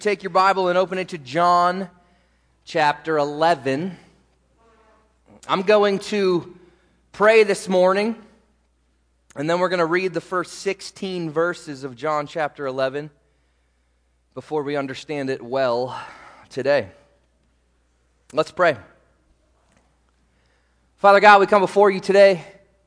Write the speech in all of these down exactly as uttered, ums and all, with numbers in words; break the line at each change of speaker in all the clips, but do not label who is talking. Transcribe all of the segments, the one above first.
Take your Bible and open it to John chapter eleven. I'm going to pray this morning, and then we're going to read the first sixteen verses of John chapter eleven before we understand it well today. Let's pray. Father God, we come before you today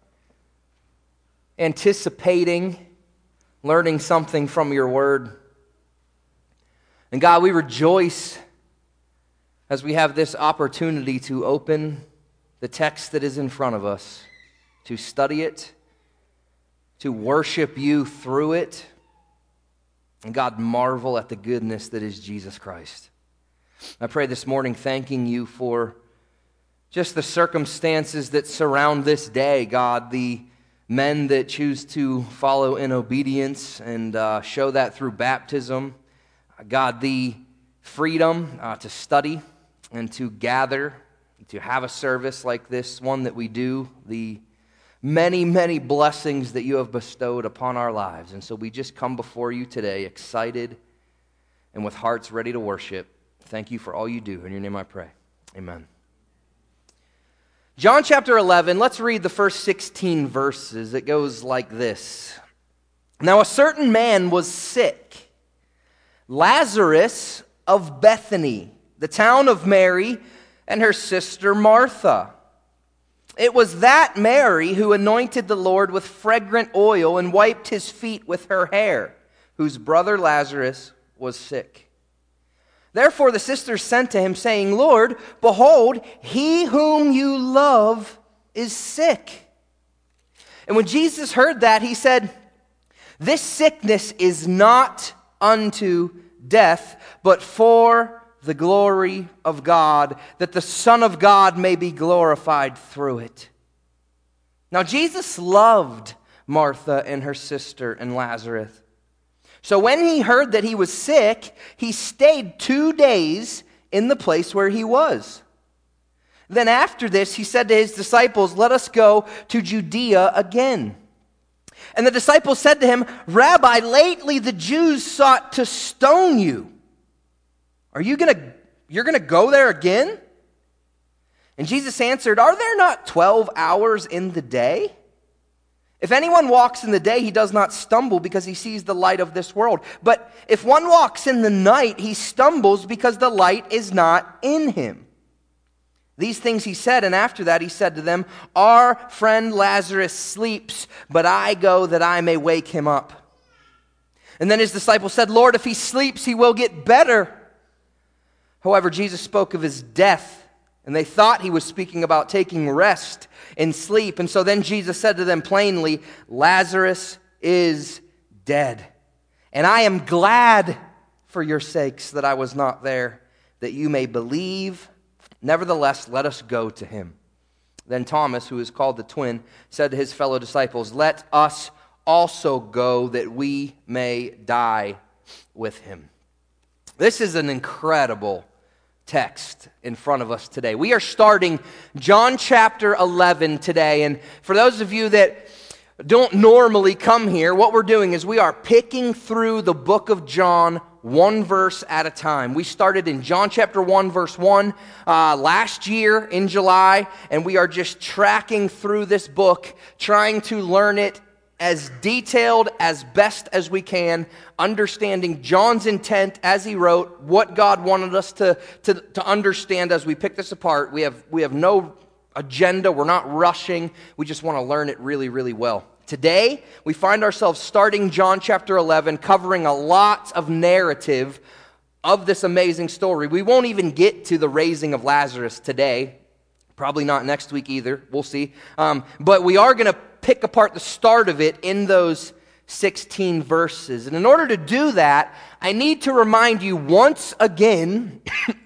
anticipating learning something from your word. And God, we rejoice as we have this opportunity to open the text that is in front of us, to study it, to worship you through it, and God, marvel at the goodness that is Jesus Christ. I pray this morning thanking you for just the circumstances that surround this day, God, the men that choose to follow in obedience and uh, show that through baptism. God, the freedom uh, to study and to gather, to have a service like this one that we do, the many, many blessings that you have bestowed upon our lives. And so we just come before you today excited and with hearts ready to worship. Thank you for all you do. In your name I pray. Amen. John chapter eleven, let's read the first sixteen verses. It goes like this. Now a certain man was sick, Lazarus of Bethany, the town of Mary and her sister Martha. It was that Mary who anointed the Lord with fragrant oil and wiped his feet with her hair, whose brother Lazarus was sick. Therefore the sisters sent to him, saying, Lord, behold, he whom you love is sick. And when Jesus heard that, he said, This sickness is not unto death, but for the glory of God, that the Son of God may be glorified through it. Now Jesus loved Martha and her sister and Lazarus. So when he heard that he was sick, he stayed two days in the place where he was. Then after this, he said to his disciples, Let us go to Judea again. And the disciples said to him, Rabbi, lately the Jews sought to stone you. Are you going to, you're going to go there again? And Jesus answered, Are there not twelve hours in the day? If anyone walks in the day, he does not stumble because he sees the light of this world. But if one walks in the night, he stumbles because the light is not in him. These things he said, and after that he said to them, Our friend Lazarus sleeps, but I go that I may wake him up. And then his disciples said, Lord, if he sleeps, he will get better. However, Jesus spoke of his death, and they thought he was speaking about taking rest and sleep. And so then Jesus said to them plainly, Lazarus is dead. And I am glad for your sakes that I was not there, that you may believe. Nevertheless, let us go to him. Then Thomas, who is called the twin, said to his fellow disciples, Let us also go that we may die with him. This is an incredible text in front of us today. We are starting John chapter eleven today, and for those of you that don't normally come here, what we're doing is we are picking through the book of John one verse at a time. We started in John chapter one, verse one uh, last year in July, and we are just tracking through this book, trying to learn it as detailed as best as we can, understanding John's intent as he wrote, what God wanted us to, to, to understand as we pick this apart. We have, we have no agenda. We're not rushing. We just want to learn it really, really well. Today, we find ourselves starting John chapter eleven, covering a lot of narrative of this amazing story. We won't even get to the raising of Lazarus today. Probably not next week either. We'll see. Um, but we are going to pick apart the start of it in those sixteen verses. And in order to do that, I need to remind you once again,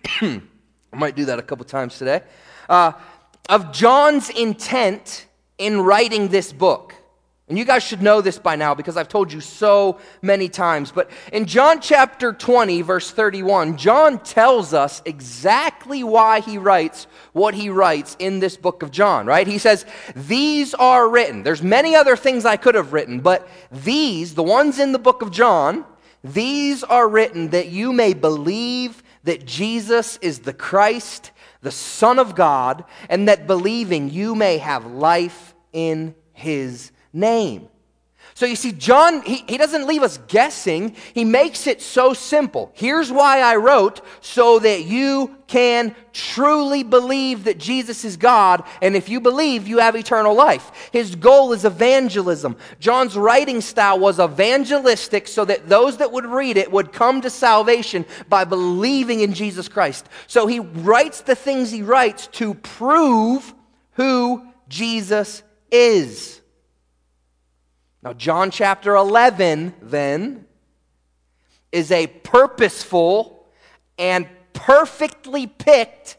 I might do that a couple times today, uh, of John's intent in writing this book. And you guys should know this by now because I've told you so many times. But in John chapter twenty, verse thirty-one, John tells us exactly why he writes what he writes in this book of John, right? He says, these are written. There's many other things I could have written, but these, the ones in the book of John, these are written that you may believe that Jesus is the Christ, the Son of God, and that believing you may have life in his name. So you see, John, he, he doesn't leave us guessing. He makes it so simple. Here's why I wrote, so that you can truly believe that Jesus is God, and if you believe, you have eternal life. His goal is evangelism. John's writing style was evangelistic so that those that would read it would come to salvation by believing in Jesus Christ. So he writes the things he writes to prove who Jesus is. Now, John chapter eleven, then, is a purposeful and perfectly picked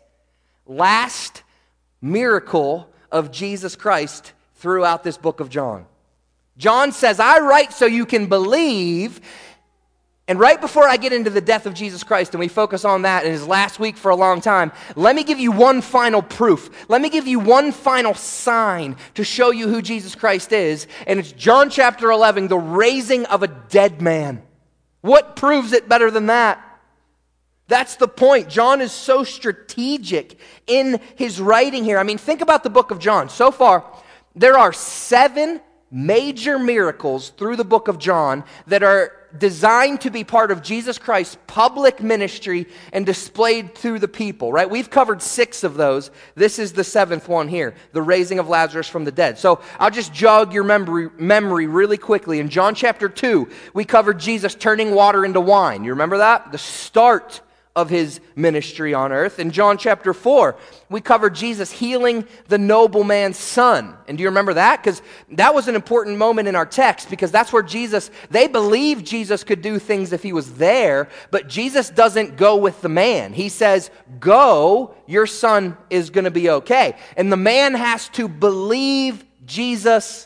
last miracle of Jesus Christ throughout this book of John. John says, I write so you can believe. And right before I get into the death of Jesus Christ, and we focus on that in his last week for a long time, let me give you one final proof. Let me give you one final sign to show you who Jesus Christ is. And it's John chapter eleven, the raising of a dead man. What proves it better than that? That's the point. John is so strategic in his writing here. I mean, think about the book of John. So far, there are seven major miracles through the book of John that are designed to be part of Jesus Christ's public ministry and displayed through the people, right? We've covered six of those. This is the seventh one here, the raising of Lazarus from the dead. So I'll just jog your memory, memory really quickly. In John chapter two, we covered Jesus turning water into wine. You remember that? The start of his ministry on earth. In John chapter four, we covered Jesus healing the nobleman's son. And do you remember that? Because that was an important moment in our text, because that's where Jesus, they believed Jesus could do things if he was there, but Jesus doesn't go with the man. He says, go, your son is going to be okay. And the man has to believe Jesus'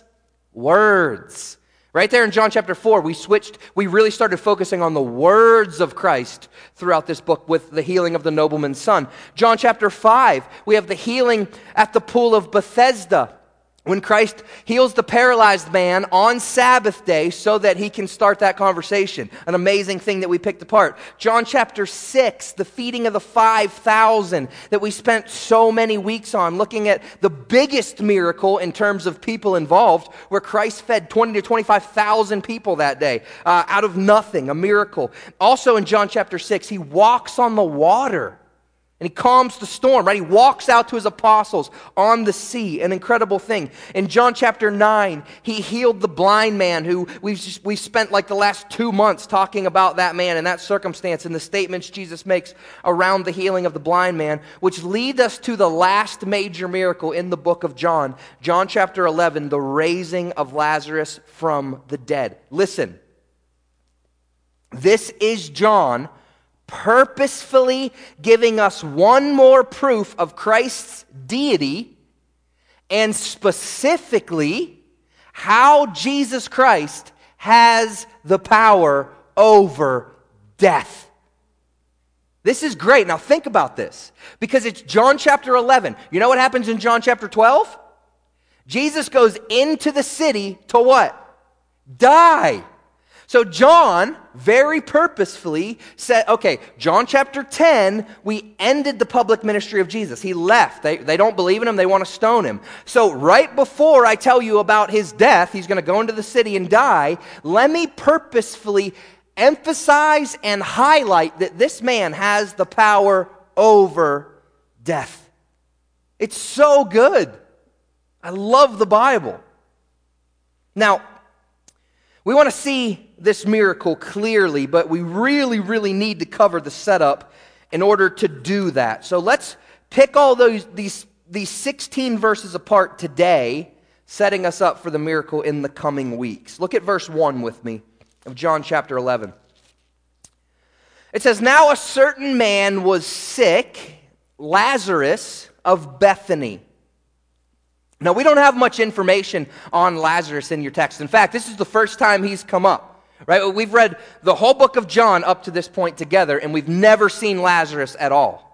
words. Right there in John chapter four, we switched, we really started focusing on the words of Christ throughout this book with the healing of the nobleman's son. John chapter five, we have the healing at the pool of Bethesda, when Christ heals the paralyzed man on Sabbath day so that he can start that conversation. An amazing thing that we picked apart. John chapter six, the feeding of the five thousand that we spent so many weeks on, looking at the biggest miracle in terms of people involved, where Christ fed twenty to twenty-five thousand people that day uh, out of nothing, a miracle. Also in John chapter six, he walks on the water. And he calms the storm, right? He walks out to his apostles on the sea, an incredible thing. In John chapter nine, he healed the blind man who we've, just, we've spent like the last two months talking about that man and that circumstance and the statements Jesus makes around the healing of the blind man, which lead us to the last major miracle in the book of John. John chapter eleven, the raising of Lazarus from the dead. Listen, this is John purposefully giving us one more proof of Christ's deity, and specifically how Jesus Christ has the power over death. This is great. Now think about this, because it's John chapter eleven. You know what happens in John chapter twelve? Jesus goes into the city to what? Die. So John very purposefully said, okay, John chapter ten, we ended the public ministry of Jesus. He left. They, they don't believe in him. They want to stone him. So right before I tell you about his death, he's going to go into the city and die, let me purposefully emphasize and highlight that this man has the power over death. It's so good. I love the Bible. Now, we want to see this miracle clearly, but we really, really need to cover the setup in order to do that. So let's pick all those these, these sixteen verses apart today, setting us up for the miracle in the coming weeks. Look at verse one with me of John chapter eleven. It says, now a certain man was sick, Lazarus of Bethany. Now, we don't have much information on Lazarus in your text. In fact, this is the first time he's come up, right? We've read the whole book of John up to this point together, and we've never seen Lazarus at all.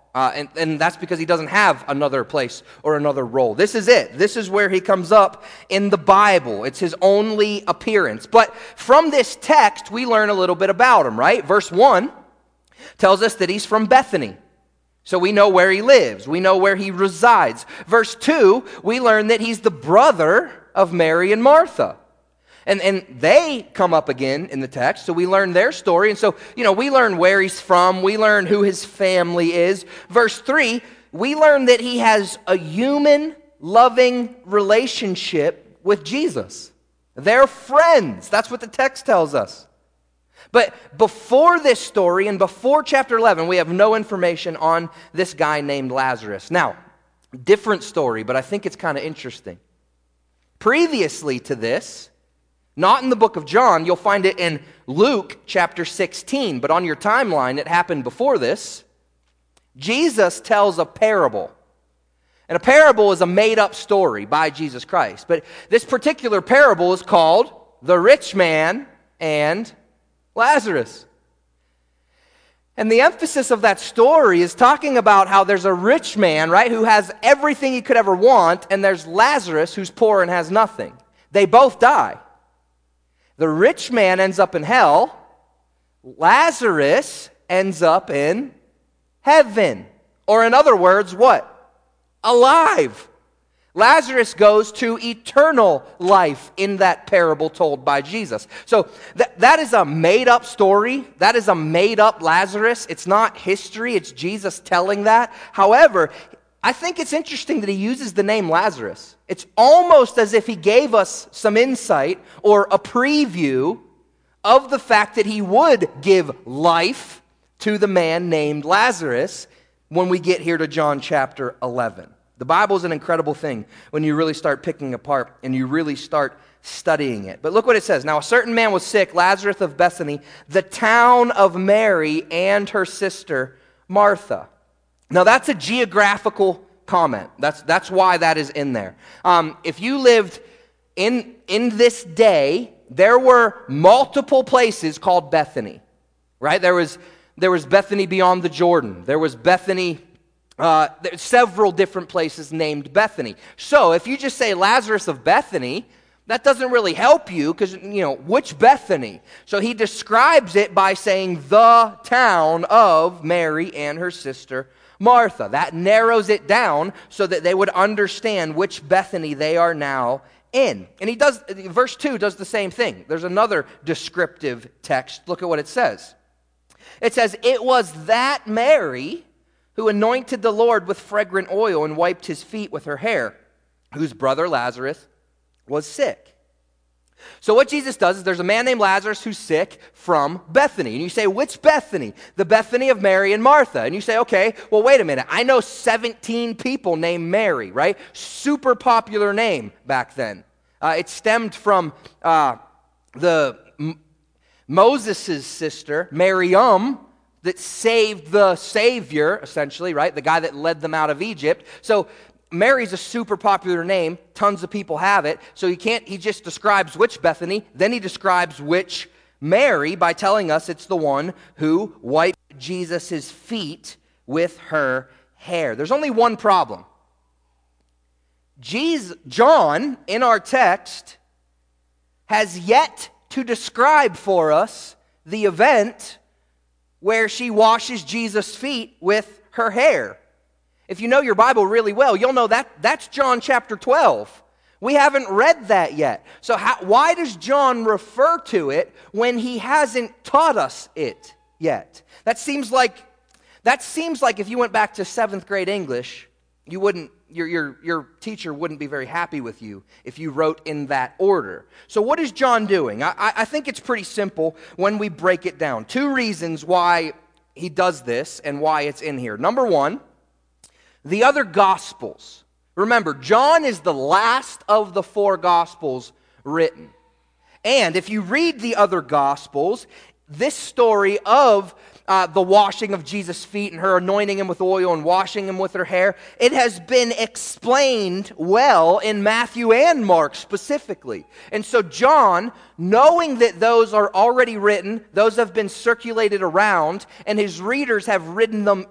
Uh, and, and that's because he doesn't have another place or another role. This is it. This is where he comes up in the Bible. It's his only appearance. But from this text, we learn a little bit about him, right? Verse one tells us that he's from Bethany. So we know where he lives. We know where he resides. Verse two, we learn that he's the brother of Mary and Martha. And, and they come up again in the text, so we learn their story. And so, you know, we learn where he's from. We learn who his family is. Verse three, we learn that he has a human, loving relationship with Jesus. They're friends. That's what the text tells us. But before this story and before chapter eleven, we have no information on this guy named Lazarus. Now, different story, but I think it's kind of interesting. Previously to this, not in the book of John, you'll find it in Luke chapter sixteen, but on your timeline, it happened before this. Jesus tells a parable. And a parable is a made-up story by Jesus Christ. But this particular parable is called The Rich Man and Lazarus. And the emphasis of that story is talking about how there's a rich man, right, who has everything he could ever want, and there's Lazarus who's poor and has nothing. They both die. The rich man ends up in hell. Lazarus ends up in heaven. Or in other words, what? Alive. Lazarus goes to eternal life in that parable told by Jesus. So th- that is a made-up story. That is a made-up Lazarus. It's not history. It's Jesus telling that. However, I think it's interesting that he uses the name Lazarus. It's almost as if he gave us some insight or a preview of the fact that he would give life to the man named Lazarus when we get here to John chapter eleven. The Bible is an incredible thing when you really start picking apart and you really start studying it. But look what it says. Now, a certain man was sick, Lazarus of Bethany, the town of Mary and her sister Martha. Now, that's a geographical comment. That's, that's why that is in there. Um, if you lived in, in this day, there were multiple places called Bethany, right? There was, there was Bethany beyond the Jordan. There was Bethany... Uh, there's several different places named Bethany. So if you just say Lazarus of Bethany, that doesn't really help you because, you know, which Bethany? So he describes it by saying the town of Mary and her sister Martha. That narrows it down so that they would understand which Bethany they are now in. And he does, verse two does the same thing. There's another descriptive text. Look at what it says. It says, it was that Mary who anointed the Lord with fragrant oil and wiped his feet with her hair, whose brother Lazarus was sick. So what Jesus does is there's a man named Lazarus who's sick from Bethany. And you say, which Bethany? The Bethany of Mary and Martha. And you say, okay, well, wait a minute. I know seventeen people named Mary, right? Super popular name back then. Uh, it stemmed from uh, the M- Moses' sister, Miriam, that saved the Savior, essentially, right? The guy that led them out of Egypt. So Mary's a super popular name. Tons of people have it. So he can't, he just describes which Bethany. Then he describes which Mary by telling us it's the one who wiped Jesus' feet with her hair. There's only one problem. Jesus, John, in our text, has yet to describe for us the event where she washes Jesus' feet with her hair. If you know your Bible really well, you'll know that that's John chapter twelve. We haven't read that yet. So how, why does John refer to it when he hasn't taught us it yet? That seems like that seems like if you went back to seventh grade English, you wouldn't your your your teacher wouldn't be very happy with you if you wrote in that order. So what is John doing? I, I think it's pretty simple when we break it down. Two reasons why he does this and why it's in here. Number one, the other Gospels. Remember, John is the last of the four Gospels written. And if you read the other Gospels, this story of Uh, the washing of Jesus' feet and her anointing him with oil and washing him with her hair, it has been explained well in Matthew and Mark specifically. And so John, knowing that those are already written, those have been circulated around, and his readers have written them,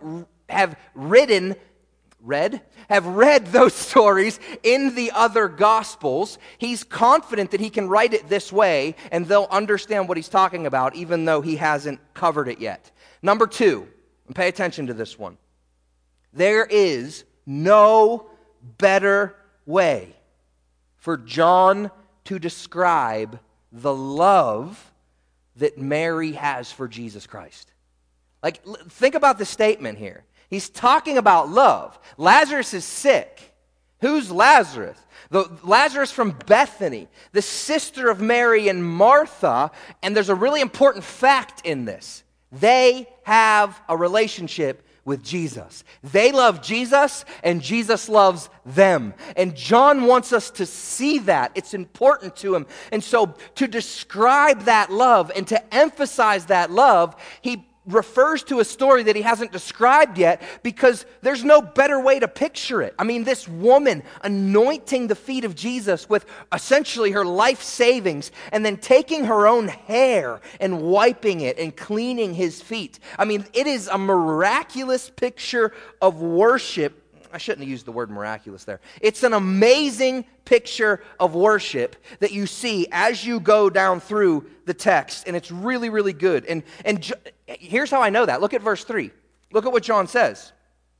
have written, read, have read those stories in the other Gospels. He's confident that he can write it this way, and they'll understand what he's talking about, even though he hasn't covered it yet. Number two, and pay attention to this one. There is no better way for John to describe the love that Mary has for Jesus Christ. Like, think about the statement here. He's talking about love. Lazarus is sick. Who's Lazarus? The Lazarus from Bethany, the sister of Mary and Martha, and there's a really important fact in this. They have a relationship with Jesus. They love Jesus, and Jesus loves them. And John wants us to see that. It's important to him. And so to describe that love and to emphasize that love, he refers to a story that he hasn't described yet because there's no better way to picture it. I mean, this woman anointing the feet of Jesus with essentially her life savings and then taking her own hair and wiping it and cleaning his feet. I mean, it is a miraculous picture of worship. I shouldn't have used the word miraculous there. It's an amazing picture of worship that you see as you go down through the text, and it's really, really good. And, and jo- here's how I know that. Look at verse three. Look at what John says.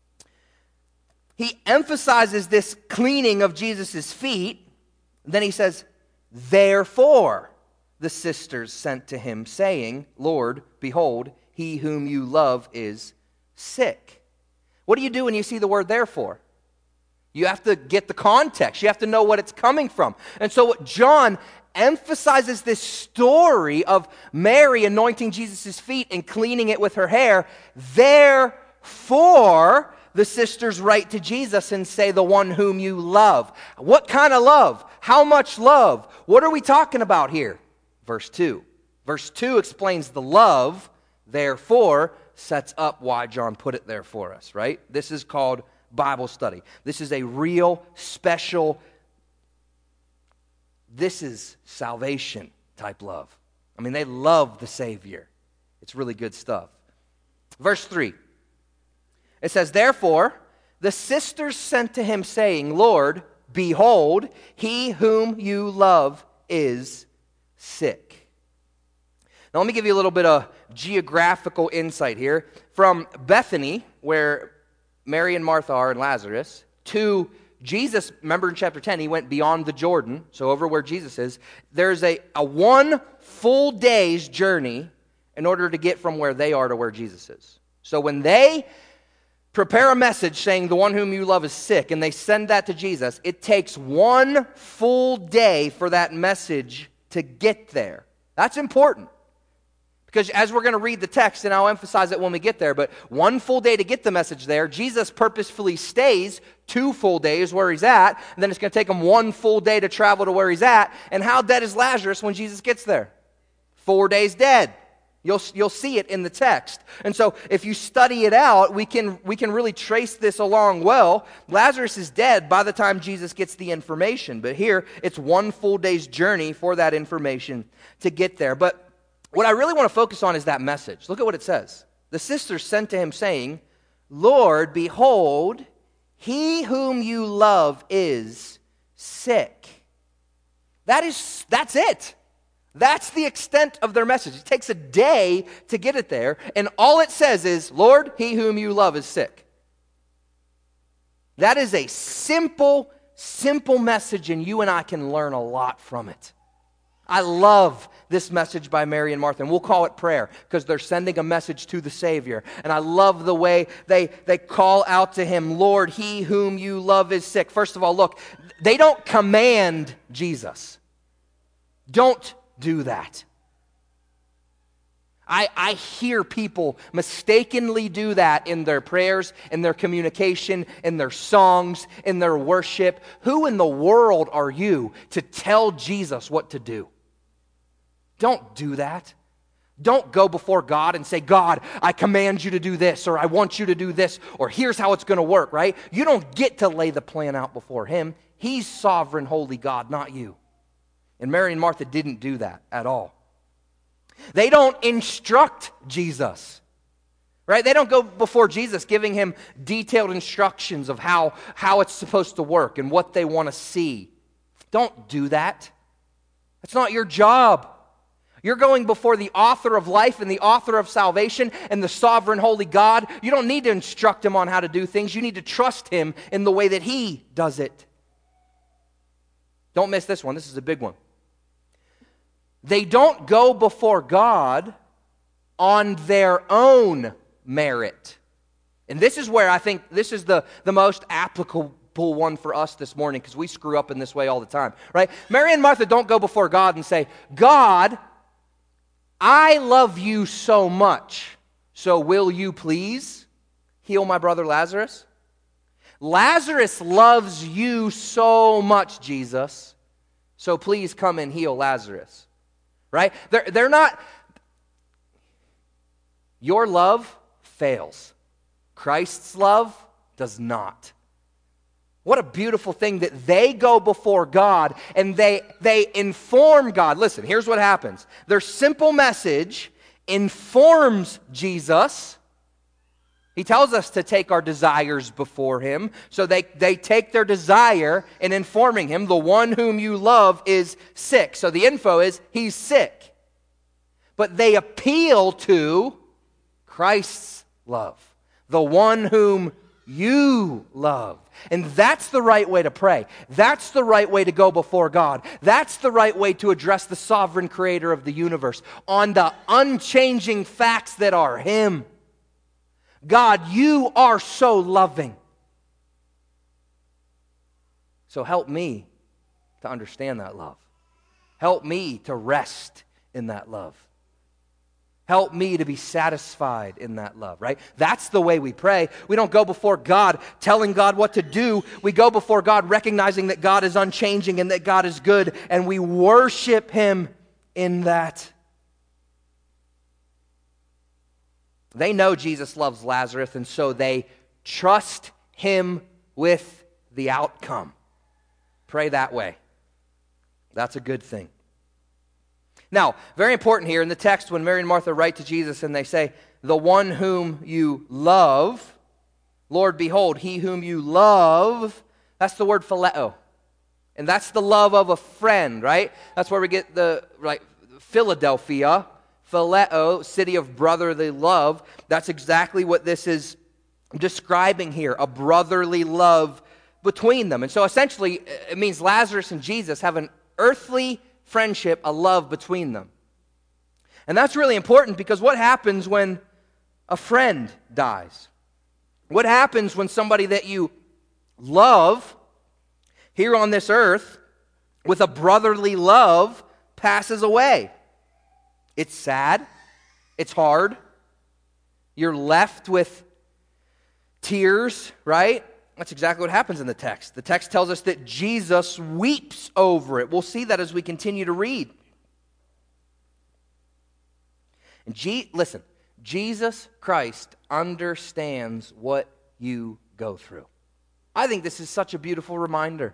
He emphasizes this cleaning of Jesus' feet. Then he says, therefore the sisters sent to him, saying, Lord, behold, he whom you love is sick. What do you do when you see the word therefore? You have to get the context. You have to know what it's coming from. And so what John emphasizes this story of Mary anointing Jesus' feet and cleaning it with her hair. Therefore, the sisters write to Jesus and say, the one whom you love. What kind of love? How much love? What are we talking about here? Verse two. Verse two explains the love, therefore, sets up why John put it there for us, right? This is called Bible study. This is a real, special, this is salvation type love. I mean, they love the Savior. It's really good stuff. Verse three. It says, therefore, the sisters sent to him, saying, Lord, behold, he whom you love is sick. Now, let me give you a little bit of geographical insight here. From Bethany, where Mary and Martha are and Lazarus, to Jesus, remember in chapter ten, he went beyond the Jordan, so over where Jesus is. There's a, a one full day's journey in order to get from where they are to where Jesus is. So when they prepare a message saying the one whom you love is sick, and they send that to Jesus, it takes one full day for that message to get there. That's important. Because as we're going to read the text, and I'll emphasize it when we get there, but one full day to get the message there, Jesus purposefully stays two full days where he's at, and then it's going to take him one full day to travel to where he's at. And how dead is Lazarus when Jesus gets there? Four days dead. You'll, you'll see it in the text. And so if you study it out, we can, we can really trace this along well. Lazarus is dead by the time Jesus gets the information. But here, it's one full day's journey for that information to get there. But what I really want to focus on is that message. Look at what it says. The sisters sent to him saying, Lord, behold, he whom you love is sick. That is, that's it. That's the extent of their message. It takes a day to get it there, and all it says is, Lord, he whom you love is sick. That is a simple, simple message, and you and I can learn a lot from it. I love this message by Mary and Martha, and we'll call it prayer because they're sending a message to the Savior. And I love the way they, they call out to him, Lord, he whom you love is sick. First of all, look, they don't command Jesus. Don't do that. I, I hear people mistakenly do that in their prayers, in their communication, in their songs, in their worship. Who in the world are you to tell Jesus what to do? Don't do that. Don't go before God and say, God, I command you to do this, or I want you to do this, or here's how it's going to work, right? You don't get to lay the plan out before him. He's sovereign, holy God, not you. And Mary and Martha didn't do that at all. They don't instruct Jesus. right? They don't go before Jesus giving him detailed instructions of how, how it's supposed to work and what they want to see. Don't do that. That's not your job. You're going before the author of life and the author of salvation and the sovereign holy God. You don't need to instruct him on how to do things. You need to trust him in the way that he does it. Don't miss this one. This is a big one. They don't go before God on their own merit. And this is where I think this is the, the most applicable one for us this morning, because we screw up in this way all the time, right? Mary and Martha don't go before God and say, God, I love you so much, so will you please heal my brother Lazarus? Lazarus loves you so much, Jesus, so please come and heal Lazarus. Right? They're, they're not, your love fails. Christ's love does not. What a beautiful thing that they go before God and they, they inform God. Listen, here's what happens. Their simple message informs Jesus. He tells us to take our desires before him. So they, they take their desire in informing him, the one whom you love is sick. So the info is, he's sick. But they appeal to Christ's love, the one whom you love. And that's the right way to pray. That's the right way to go before God. That's the right way to address the sovereign creator of the universe on the unchanging facts that are him. God, you are so loving. So help me to understand that love. Help me to rest in that love. Help me to be satisfied in that love, right? That's the way we pray. We don't go before God telling God what to do. We go before God recognizing that God is unchanging and that God is good, and we worship him in that. They know Jesus loves Lazarus, and so they trust him with the outcome. Pray that way. That's a good thing. Now, very important here in the text when Mary and Martha write to Jesus and they say, the one whom you love, Lord, behold, he whom you love, that's the word phileo. And that's the love of a friend, right? That's where we get the, right, Philadelphia, phileo, city of brotherly love. That's exactly what this is describing here, a brotherly love between them. And so essentially, it means Lazarus and Jesus have an earthly friendship, a love between them. And that's really important because what happens when a friend dies? What happens when somebody that you love here on this earth with a brotherly love passes away? It's sad. It's hard. You're left with tears, right? That's exactly what happens in the text. The text tells us that Jesus weeps over it. We'll see that as we continue to read. And G- listen, Jesus Christ understands what you go through. I think this is such a beautiful reminder.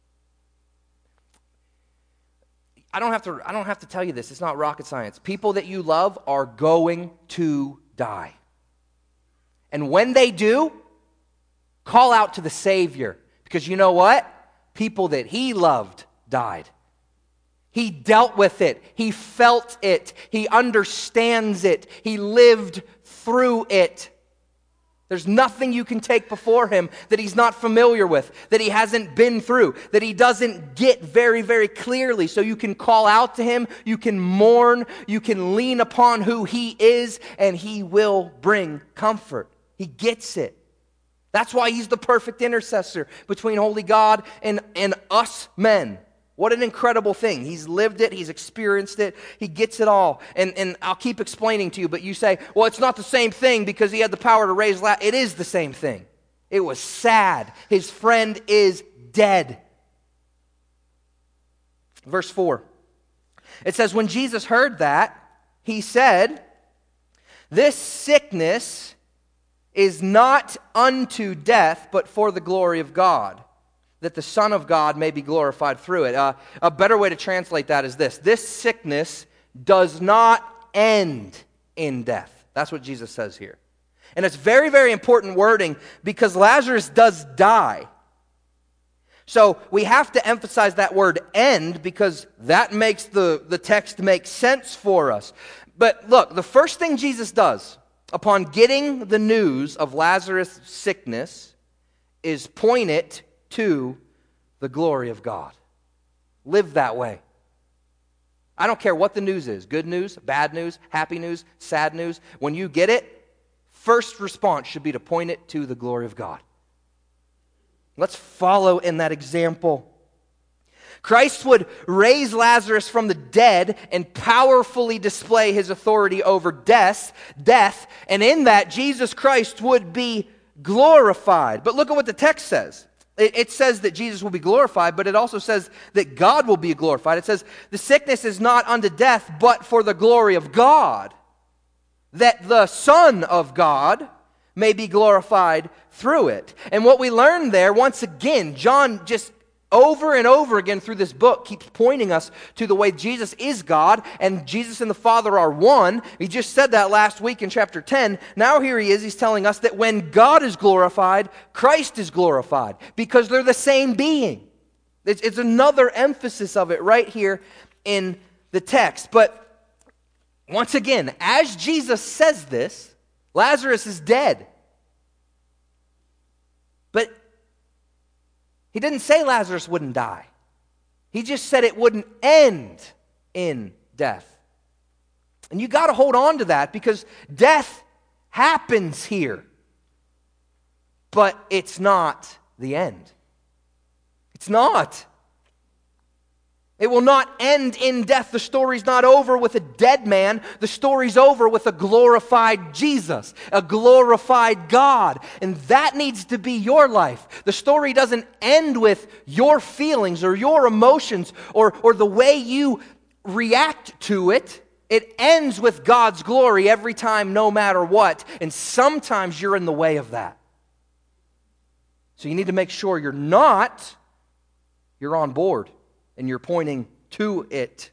I don't have to, I don't have to tell you this. It's not rocket science. People that you love are going to die. And when they do, call out to the Savior, because you know what? People that he loved died. He dealt with it. He felt it. He understands it. He lived through it. There's nothing you can take before him that he's not familiar with, that he hasn't been through, that he doesn't get very, very clearly. So you can call out to him, you can mourn, you can lean upon who he is, and he will bring comfort. He gets it. That's why he's the perfect intercessor between holy God and, and us men. What an incredible thing. He's lived it. He's experienced it. He gets it all. And, and I'll keep explaining to you, but you say, well, it's not the same thing because he had the power to raise Lazarus. It is the same thing. It was sad. His friend is dead. Verse four. It says, when Jesus heard that, he said, this sickness is not unto death, but for the glory of God, that the Son of God may be glorified through it. Uh, a better way to translate that is this. This sickness does not end in death. That's what Jesus says here. And it's very, very important wording because Lazarus does die. So we have to emphasize that word end because that makes the, the text make sense for us. But look, the first thing Jesus does upon getting the news of Lazarus' sickness is point it to the glory of God. Live that way. I don't care what the news is, good news, bad news, happy news, sad news. When you get it, first response should be to point it to the glory of God. Let's follow in that example. Christ would raise Lazarus from the dead and powerfully display his authority over death, death, and in that Jesus Christ would be glorified. But look at what the text says. It, it says that Jesus will be glorified, but it also says that God will be glorified. It says, the sickness is not unto death, but for the glory of God, that the Son of God may be glorified through it. And what we learn there, once again, John just over and over again through this book keeps pointing us to the way Jesus is God and Jesus and the Father are one. He just said that last week in chapter ten. Now here he is, he's telling us that when God is glorified, Christ is glorified because they're the same being. It's, it's another emphasis of it right here in the text. But once again, as Jesus says this, Lazarus is dead. But he didn't say Lazarus wouldn't die. He just said it wouldn't end in death. And you got to hold on to that because death happens here. But it's not the end. It's not. It will not end in death. The story's not over with a dead man. The story's over with a glorified Jesus, a glorified God. And that needs to be your life. The story doesn't end with your feelings or your emotions or, or the way you react to it. It ends with God's glory every time, no matter what. And sometimes you're in the way of that. So you need to make sure you're not, you're on board. And you're pointing to it.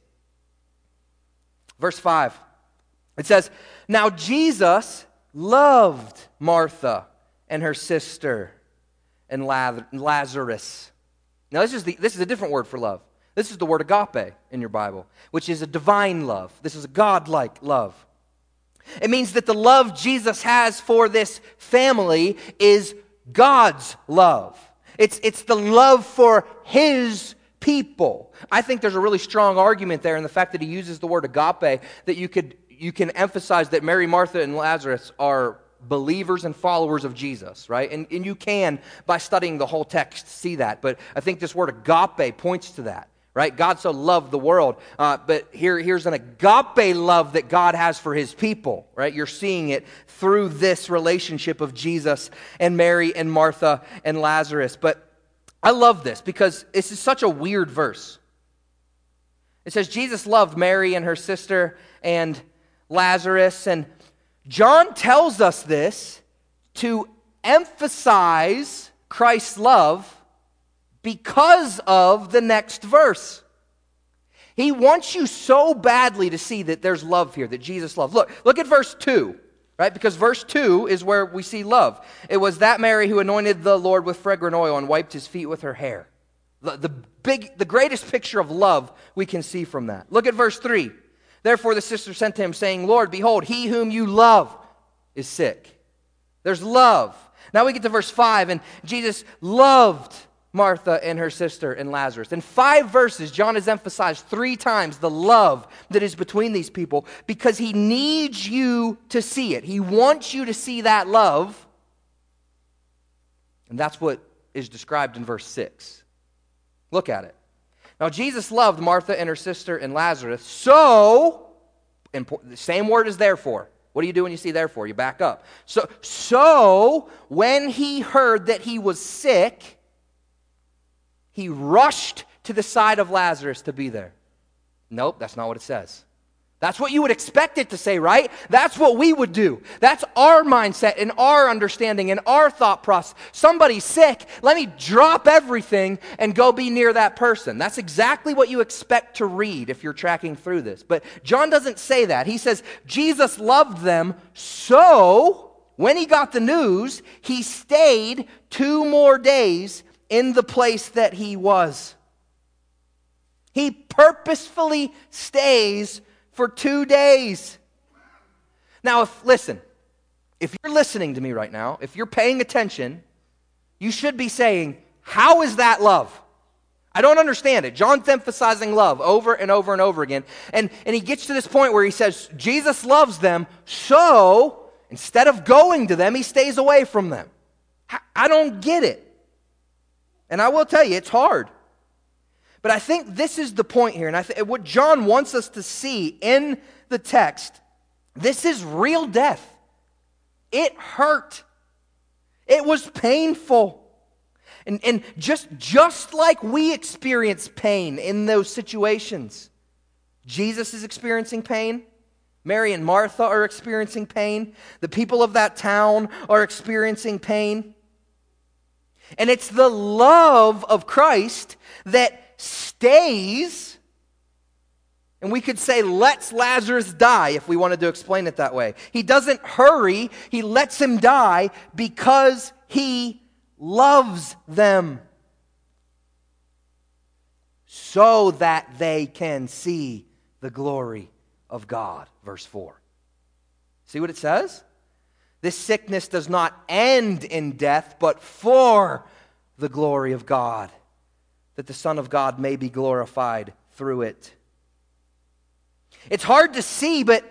Verse five. It says, now Jesus loved Martha and her sister and Lazarus. Now this is, the, this is a different word for love. This is the word agape in your Bible, which is a divine love. This is a God-like love. It means that the love Jesus has for this family is God's love. It's, it's the love for His people. I think there's a really strong argument there in the fact that he uses the word agape, that you could you can emphasize that Mary, Martha, and Lazarus are believers and followers of Jesus, right? And, and you can, by studying the whole text, see that. But I think this word agape points to that, right? God so loved the world. Uh, but here, here's an agape love that God has for His people, right? You're seeing it through this relationship of Jesus and Mary and Martha and Lazarus. But I love this because this is such a weird verse. It says Jesus loved Mary and her sister and Lazarus. And John tells us this to emphasize Christ's love because of the next verse. He wants you so badly to see that there's love here, that Jesus loved. Look, look at verse two. Right? Because verse two is where we see love. It was that Mary who anointed the Lord with fragrant oil and wiped His feet with her hair. The, the, big, the greatest picture of love we can see from that. Look at verse three. Therefore the sister sent to him, saying, Lord, behold, he whom you love is sick. There's love. Now we get to verse five, and Jesus loved Martha and her sister and Lazarus. In five verses, John has emphasized three times the love that is between these people because he needs you to see it. He wants you to see that love. And that's what is described in verse six. Look at it. Now, Jesus loved Martha and her sister and Lazarus, so, the same word is therefore. What do you do when you see therefore? You back up. So, so when he heard that he was sick, he rushed to the side of Lazarus to be there. Nope, that's not what it says. That's what you would expect it to say, right? That's what we would do. That's our mindset and our understanding and our thought process. Somebody's sick, let me drop everything and go be near that person. That's exactly what you expect to read if you're tracking through this. But John doesn't say that. He says, Jesus loved them, so when he got the news, he stayed two more days in the place that he was. He purposefully stays for two days. Now, if listen, if you're listening to me right now, if you're paying attention, you should be saying, how is that love? I don't understand it. John's emphasizing love over and over and over again. And, and he gets to this point where he says, Jesus loves them, so instead of going to them, he stays away from them. I don't get it. And I will tell you, it's hard. But I think this is the point here. And I th- what John wants us to see in the text, this is real death. It hurt. It was painful. And, and just, just like we experience pain in those situations, Jesus is experiencing pain. Mary and Martha are experiencing pain. The people of that town are experiencing pain. And it's the love of Christ that stays, and we could say lets Lazarus die if we wanted to explain it that way. He doesn't hurry, he lets him die because he loves them, so that they can see the glory of God. Verse four. See what it says? This sickness does not end in death, but for the glory of God, that the Son of God may be glorified through it. It's hard to see, but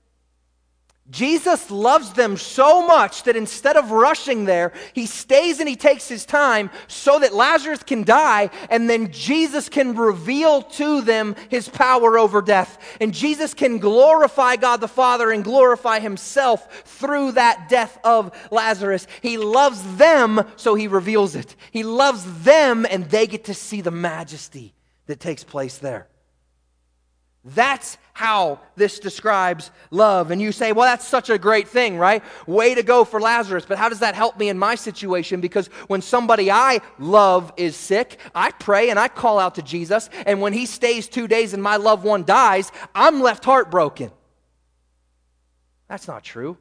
Jesus loves them so much that instead of rushing there, he stays and he takes his time so that Lazarus can die, and then Jesus can reveal to them his power over death. And Jesus can glorify God the Father and glorify himself through that death of Lazarus. He loves them, so he reveals it. He loves them, and they get to see the majesty that takes place there. That's how this describes love. And you say, well, that's such a great thing, right? Way to go for Lazarus. But how does that help me in my situation? Because when somebody I love is sick, I pray and I call out to Jesus. And when he stays two days and my loved one dies, I'm left heartbroken. That's not true.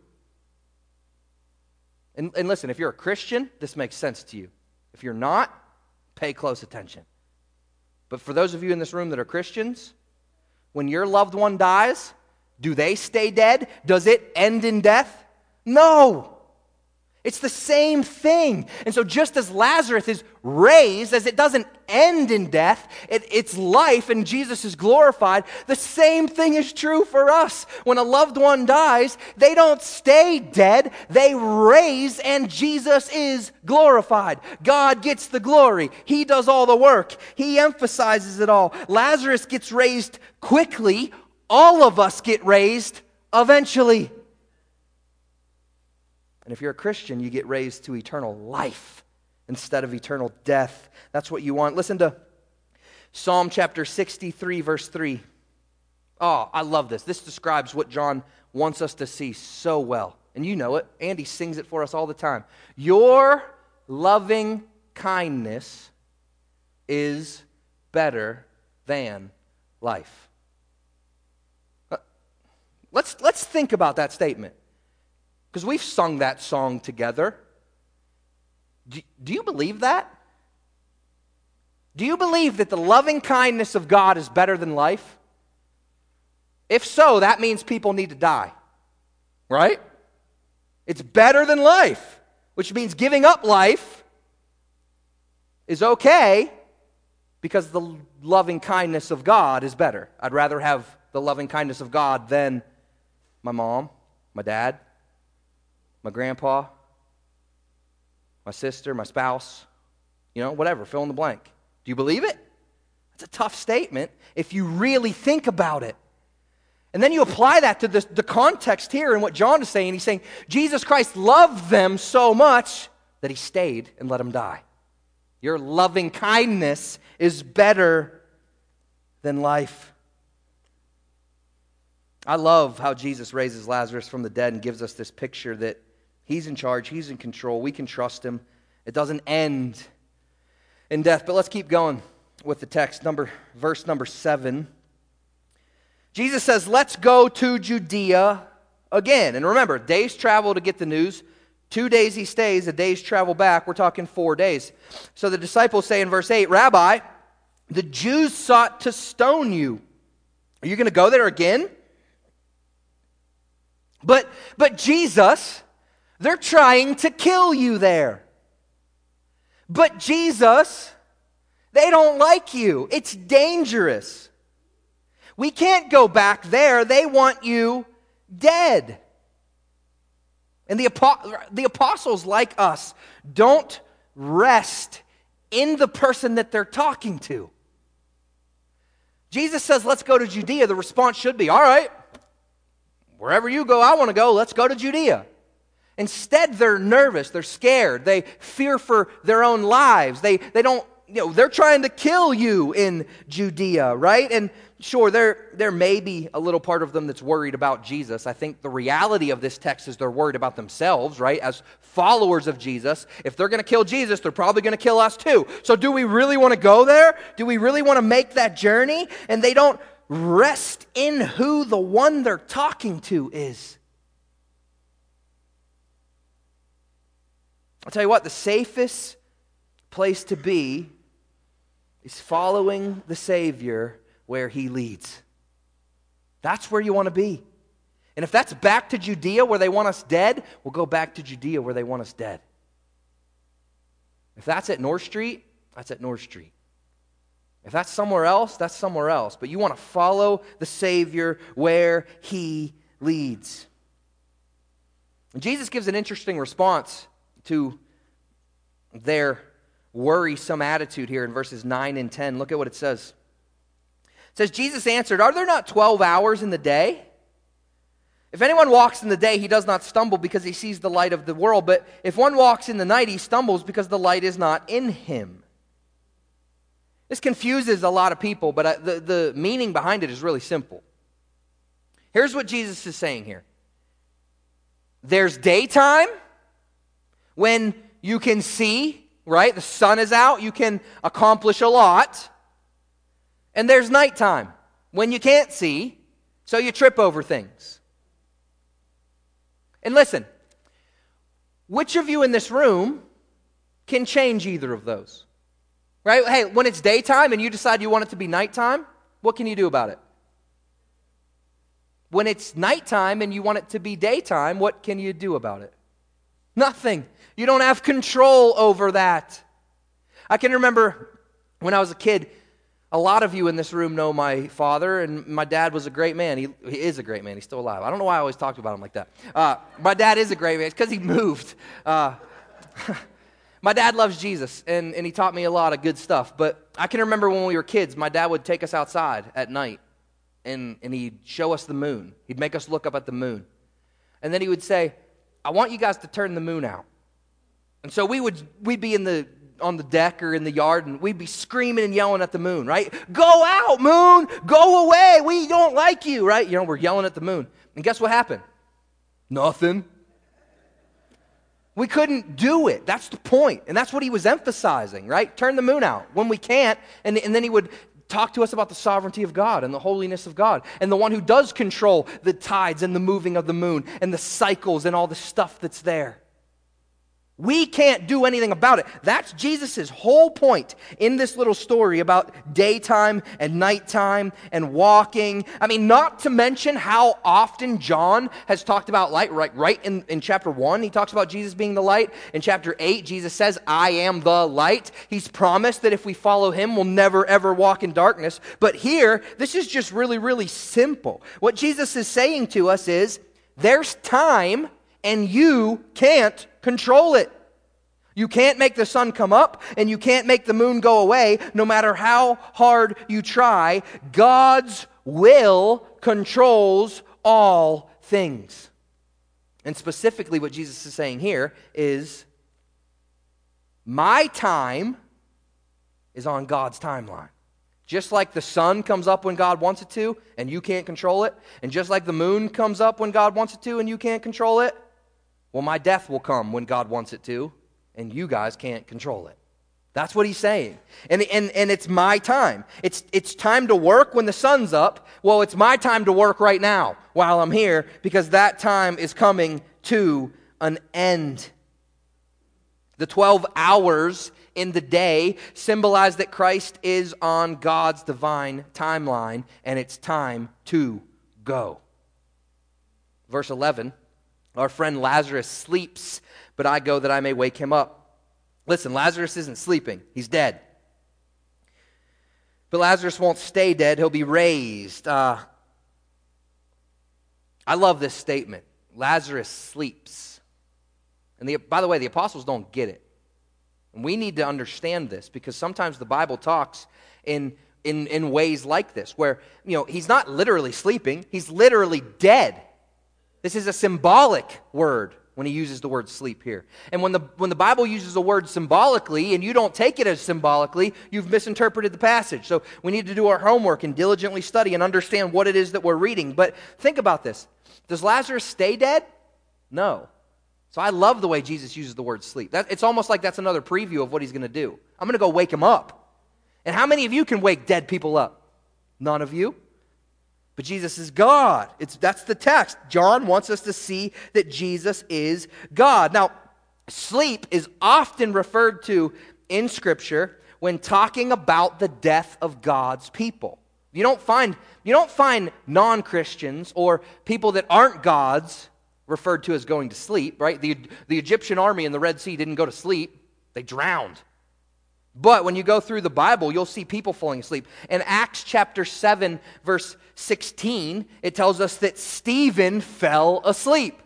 And, and listen, if you're a Christian, this makes sense to you. If you're not, pay close attention. But for those of you in this room that are Christians, when your loved one dies, do they stay dead? Does it end in death? No. It's the same thing. And so just as Lazarus is raised, as it doesn't end in death, it, it's life and Jesus is glorified, the same thing is true for us. When a loved one dies, they don't stay dead, they raise and Jesus is glorified. God gets the glory. He does all the work. He emphasizes it all. Lazarus gets raised quickly. All of us get raised eventually. And if you're a Christian, you get raised to eternal life instead of eternal death. That's what you want. Listen to Psalm chapter sixty-three, verse three. Oh, I love this. This describes what John wants us to see so well. And you know it. Andy sings it for us all the time. Your loving kindness is better than life. Let's, let's think about that statement. Because we've sung that song together. Do, do you believe that? Do you believe that the loving kindness of God is better than life? If so, that means people need to die. Right? It's better than life, which means giving up life is okay because the loving kindness of God is better. I'd rather have the loving kindness of God than my mom, my dad, my grandpa, my sister, my spouse, you know, whatever, fill in the blank. Do you believe it? That's a tough statement if you really think about it. And then you apply that to the, the context here and what John is saying. He's saying Jesus Christ loved them so much that he stayed and let them die. Your loving kindness is better than life. I love how Jesus raises Lazarus from the dead and gives us this picture that he's in charge, he's in control, we can trust him. It doesn't end in death. But let's keep going with the text, number verse number seven. Jesus says, let's go to Judea again. And remember, days travel to get the news. Two days he stays, a day's travel back. We're talking four days. So the disciples say in verse eight, Rabbi, the Jews sought to stone you. Are you going to go there again? But, but Jesus, they're trying to kill you there. But Jesus, they don't like you. It's dangerous. We can't go back there. They want you dead. And the, the apostles, like us, don't rest in the person that they're talking to. Jesus says, let's go to Judea. The response should be, all right, wherever you go, I want to go. Let's go to Judea. Instead, they're nervous. They're scared. They fear for their own lives. They, they don't, you know, they're trying to kill you in Judea, right? And sure, there, there may be a little part of them that's worried about Jesus. I think the reality of this text is they're worried about themselves, right? As followers of Jesus, if they're going to kill Jesus, they're probably going to kill us too. So do we really want to go there? Do we really want to make that journey? And they don't rest in who the one they're talking to is. I'll tell you what, the safest place to be is following the Savior where He leads. That's where you want to be. And if that's back to Judea where they want us dead, we'll go back to Judea where they want us dead. If that's at North Street, that's at North Street. If that's somewhere else, that's somewhere else. But you want to follow the Savior where He leads. And Jesus gives an interesting response to their worrisome attitude here in verses nine and ten. Look at what it says. It says, Jesus answered, are there not twelve hours in the day? If anyone walks in the day, he does not stumble because he sees the light of the world. But if one walks in the night, he stumbles because the light is not in him. This confuses a lot of people, but the, the meaning behind it is really simple. Here's what Jesus is saying here. There's daytime when you can see, right? The sun is out, you can accomplish a lot. And there's nighttime when you can't see, so you trip over things. And listen, which of you in this room can change either of those? Right? Hey, when it's daytime and you decide you want it to be nighttime, what can you do about it? When it's nighttime and you want it to be daytime, what can you do about it? Nothing. You don't have control over that. I can remember when I was a kid, a lot of you in this room know my father, and my dad was a great man. He, he is a great man. He's still alive. I don't know why I always talked about him like that. Uh, my dad is a great man. It's because he moved. Uh, my dad loves Jesus, and, and he taught me a lot of good stuff. But I can remember when we were kids, my dad would take us outside at night, and, and he'd show us the moon. He'd make us look up at the moon. And then he would say, I want you guys to turn the moon out. And so we would we'd be in the on the deck or in the yard, and we'd be screaming and yelling at the moon, right? Go out, moon! Go away! We don't like you, right? You know, we're yelling at the moon. And guess what happened? Nothing. We couldn't do it. That's the point. And that's what he was emphasizing, right? Turn the moon out when we can't. And, and then he would talk to us about the sovereignty of God and the holiness of God and the one who does control the tides and the moving of the moon and the cycles and all the stuff that's there. We can't do anything about it. That's Jesus' whole point in this little story about daytime and nighttime and walking. I mean, not to mention how often John has talked about light. Right, right in, in chapter one, he talks about Jesus being the light. In chapter eight, Jesus says, I am the light. He's promised that if we follow him, we'll never, ever walk in darkness. But here, this is just really, really simple. What Jesus is saying to us is, there's time and you can't control it. You can't make the sun come up and you can't make the moon go away no matter how hard you try. God's will controls all things. And specifically what Jesus is saying here is, my time is on God's timeline. Just like the sun comes up when God wants it to and you can't control it, and just like the moon comes up when God wants it to and you can't control it, well, my death will come when God wants it to, and you guys can't control it. That's what he's saying. And, and, and it's my time. It's, it's time to work when the sun's up. Well, it's my time to work right now while I'm here, because that time is coming to an end. The twelve hours in the day symbolize that Christ is on God's divine timeline, and it's time to go. Verse eleven, our friend Lazarus sleeps, but I go that I may wake him up. Listen, Lazarus isn't sleeping. He's dead. But Lazarus won't stay dead. He'll be raised. Uh, I love this statement. Lazarus sleeps. And the, by the way, the apostles don't get it. And we need to understand this, because sometimes the Bible talks in, in, in ways like this, where, you know, he's not literally sleeping. He's literally dead. This is a symbolic word when he uses the word sleep here. And when the, when the Bible uses a word symbolically, and you don't take it as symbolically, you've misinterpreted the passage. So we need to do our homework and diligently study and understand what it is that we're reading. But think about this. Does Lazarus stay dead? No. So I love the way Jesus uses the word sleep. That, it's almost like that's another preview of what he's going to do. I'm going to go wake him up. And how many of you can wake dead people up? None of you. But Jesus is God. It's, that's the text. John wants us to see that Jesus is God. Now, sleep is often referred to in Scripture when talking about the death of God's people. You don't find, you don't find non-Christians or people that aren't God's referred to as going to sleep, right? The, the Egyptian army in the Red Sea didn't go to sleep. They drowned. But when you go through the Bible, you'll see people falling asleep. In Acts chapter seven, verse sixteen, it tells us that Stephen fell asleep.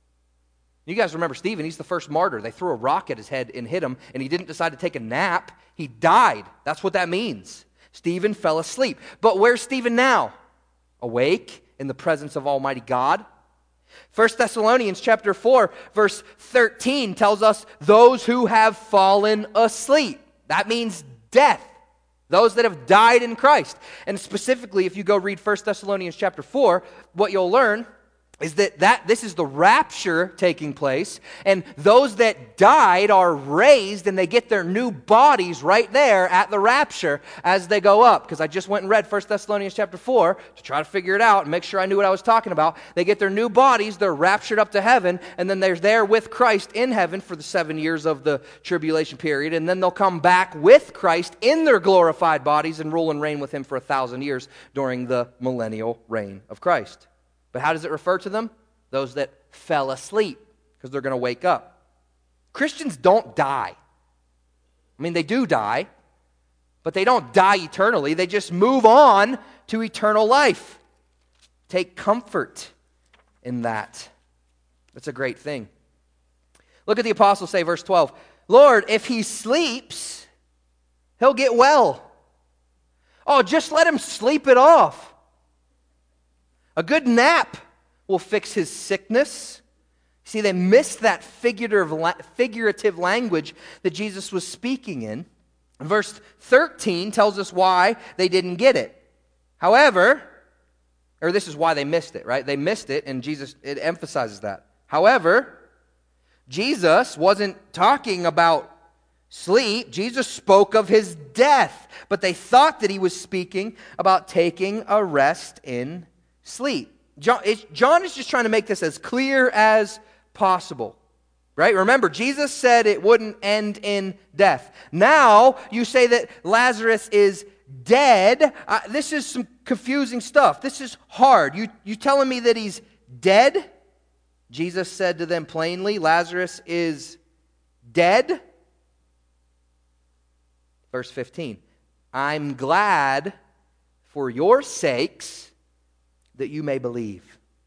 You guys remember Stephen? He's the first martyr. They threw a rock at his head and hit him, and he didn't decide to take a nap. He died. That's what that means. Stephen fell asleep. But where's Stephen now? Awake in the presence of Almighty God. First Thessalonians chapter four, verse thirteen tells us those who have fallen asleep. That means death. Those that have died in Christ. And specifically, if you go read First Thessalonians chapter four, what you'll learn is that, that this is the rapture taking place, and those that died are raised, and they get their new bodies right there at the rapture as they go up. Because I just went and read First Thessalonians chapter four to try to figure it out and make sure I knew what I was talking about. They get their new bodies, they're raptured up to heaven, and then they're there with Christ in heaven for the seven years of the tribulation period, and then they'll come back with Christ in their glorified bodies and rule and reign with him for a thousand years during the millennial reign of Christ. But how does it refer to them? Those that fell asleep, because they're going to wake up. Christians don't die. I mean, they do die, but they don't die eternally. They just move on to eternal life. Take comfort in that. That's a great thing. Look at the apostles say, verse twelve, Lord, if he sleeps, he'll get well. Oh, just let him sleep it off. A good nap will fix his sickness. See, they missed that figurative language that Jesus was speaking in. Verse thirteen tells us why they didn't get it. However, or this is why they missed it, right? They missed it, and Jesus, it emphasizes that. However, Jesus wasn't talking about sleep. Jesus spoke of his death, but they thought that he was speaking about taking a rest in sleep. John, John is just trying to make this as clear as possible, right? Remember, Jesus said it wouldn't end in death. Now, you say that Lazarus is dead. Uh, this is some confusing stuff. This is hard. You, you telling me that he's dead? Jesus said to them plainly, Lazarus is dead. Verse fifteen, I'm glad for your sakes that you may believe.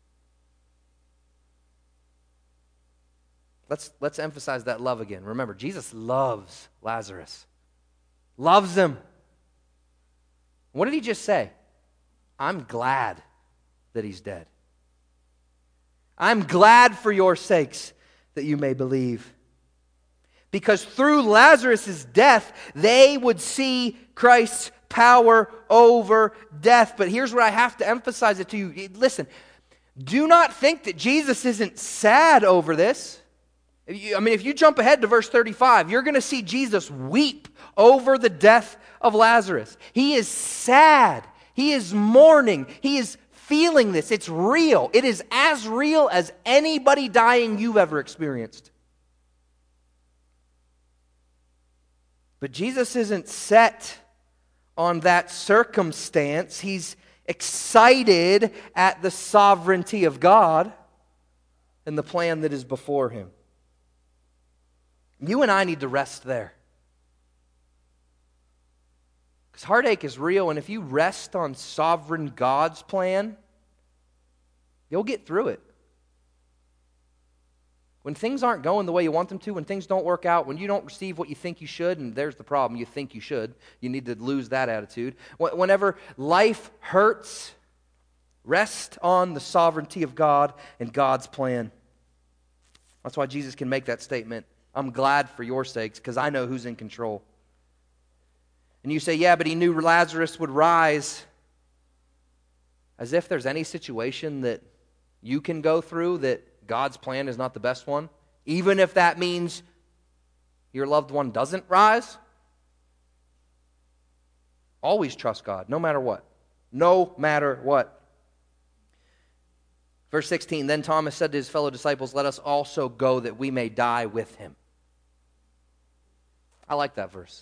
Let's, let's emphasize that love again. Remember, Jesus loves Lazarus. Loves him. What did he just say? I'm glad that he's dead. I'm glad for your sakes that you may believe. Because through Lazarus' death, they would see Christ's power over death. But here's where I have to emphasize it to you. Listen, do not think that Jesus isn't sad over this. I mean, if you jump ahead to verse thirty-five, you're going to see Jesus weep over the death of Lazarus. He is sad. He is mourning. He is feeling this. It's real. It is as real as anybody dying you've ever experienced. But Jesus isn't set on that circumstance. He's excited at the sovereignty of God and the plan that is before him. You and I need to rest there. Because heartache is real, and if you rest on sovereign God's plan, you'll get through it. When things aren't going the way you want them to, when things don't work out, when you don't receive what you think you should, and there's the problem, you think you should, you need to lose that attitude. Whenever life hurts, rest on the sovereignty of God and God's plan. That's why Jesus can make that statement. I'm glad for your sakes, because I know who's in control. And you say, yeah, but he knew Lazarus would rise. As if there's any situation that you can go through that God's plan is not the best one, even if that means your loved one doesn't rise. Always trust God, no matter what. No matter what. Verse sixteen, then Thomas said to his fellow disciples, let us also go that we may die with him. I like that verse.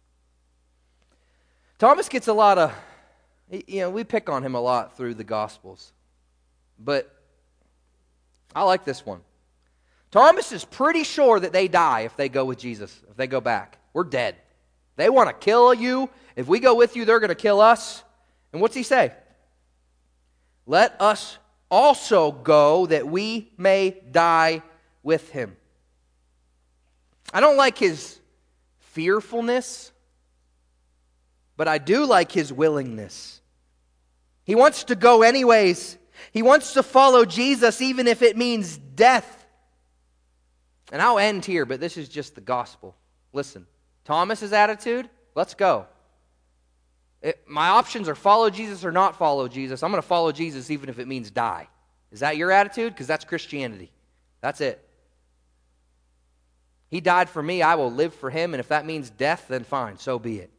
Thomas gets a lot of, you know, we pick on him a lot through the Gospels. But I like this one. Thomas is pretty sure that they die if they go with Jesus, if they go back. We're dead. They want to kill you. If we go with you, they're going to kill us. And what's he say? Let us also go that we may die with him. I don't like his fearfulness, but I do like his willingness. He wants to go anyways. He wants to follow Jesus even if it means death. And I'll end here, but this is just the gospel. Listen, Thomas's attitude, let's go. It, my options are follow Jesus or not follow Jesus. I'm going to follow Jesus even if it means die. Is that your attitude? Because that's Christianity. That's it. He died for me, I will live for him, and if that means death, then fine, so be it.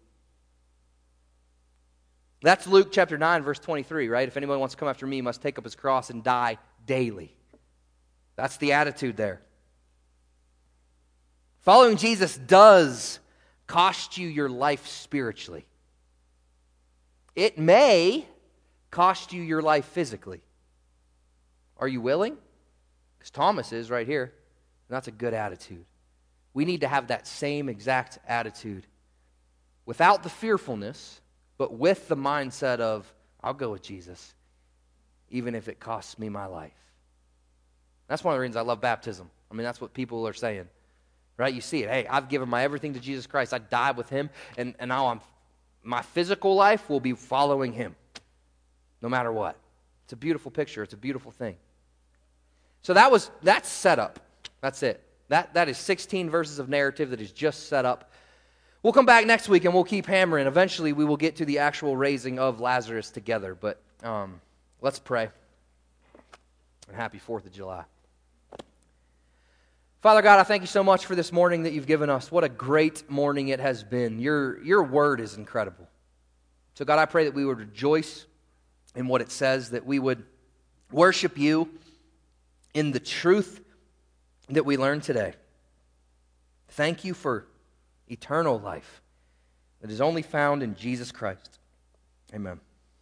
That's Luke chapter nine, verse twenty-three, right? If anyone wants to come after me, he must take up his cross and die daily. That's the attitude there. Following Jesus does cost you your life spiritually. It may cost you your life physically. Are you willing? Because Thomas is right here. And that's a good attitude. We need to have that same exact attitude without the fearfulness, but with the mindset of, I'll go with Jesus, even if it costs me my life. That's one of the reasons I love baptism. I mean, that's what people are saying, right? You see it. Hey, I've given my everything to Jesus Christ. I died with him, and, and now I'm, my physical life will be following him, no matter what. It's a beautiful picture. It's a beautiful thing. So that was, that's set up. That's it. That, that is sixteen verses of narrative that is just set up. We'll come back next week and we'll keep hammering. Eventually we will get to the actual raising of Lazarus together. But um, let's pray. And happy fourth of July. Father God, I thank you so much for this morning that you've given us. What a great morning it has been. Your, your word is incredible. So God, I pray that we would rejoice in what it says, that we would worship you in the truth that we learned today. Thank you for eternal life that is only found in Jesus Christ. Amen.